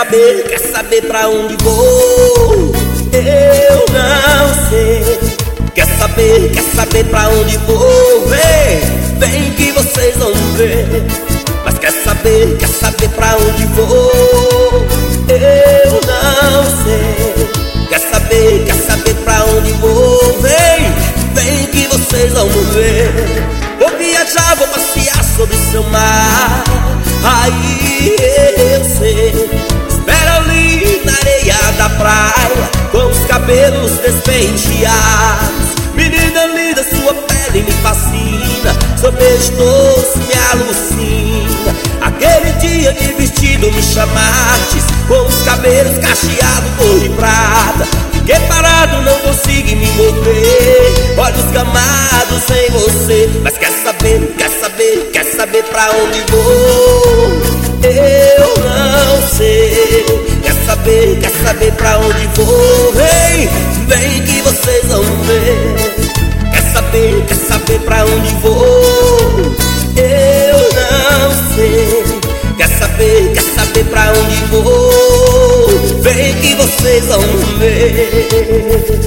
saber pra onde vou? Eu não sei. Quer saber pra onde vou? Vem que vocês vão ver. Mas quer saber pra onde vou? Eu não sei. Quer saber pra onde vou? Vem que vocês vão ver. Vou viajar, vou passear sobre seu mar. Aí eu sei. Espera ali na areia da praia, com os cabelos despenteados. Menina linda, sua pele me fascina, seu beijo doce me alucina. Aquele dia de vestido me chamastes, com os cabelos cacheados cor de prata. Fiquei parado, não consigo me mover, olhos camados sem você. Mas quer saber pra onde vou? Eu não sei. Quer saber pra onde vou? Vem que vocês vão ver. Quer saber pra onde vou? Eu não sei. Quer saber pra onde vou? Vem que vocês vão ver.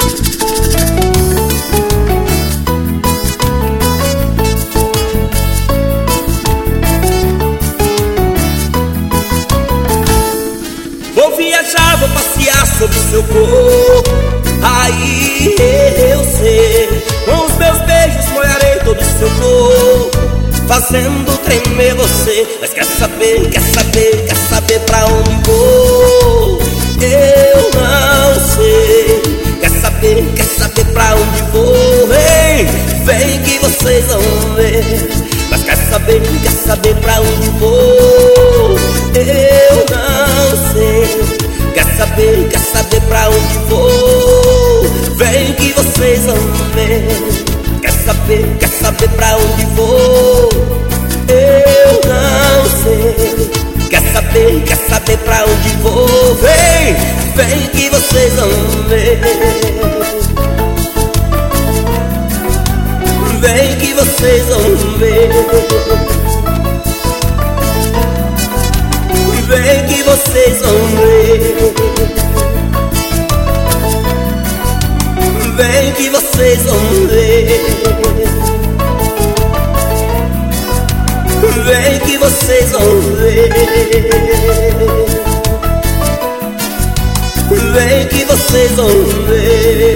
Vou viajar, vou passear sobre seu corpo. Aí eu sei. Com os meus beijos molharei todo o seu corpo, fazendo tremer você. Mas quer saber pra onde vou? Eu não sei. Quer saber pra onde vou? Vem que vocês vão ver. Mas quer saber pra onde vou? Eu não sei. Quer saber pra onde vou? Vem que vocês vão ver. Quer saber pra onde vou? Eu não sei. Quer saber pra onde vou? Vem que vocês vão ver. Vem que vocês vão ver. Vem que vocês vão ver. Vem que vocês vão ver. Vem que vocês vão ver. Vem que vocês vão ver.